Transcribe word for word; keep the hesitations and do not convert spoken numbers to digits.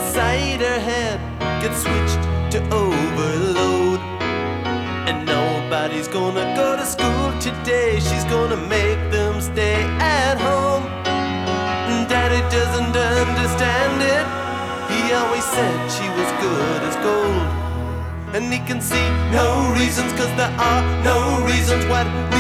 inside her head gets switched to overload. And nobody's gonna go to school today, she's gonna make them stay at home. Daddy doesn't understand it, he always said she was good as gold. And he can see no reasons, cause there are no reasons. What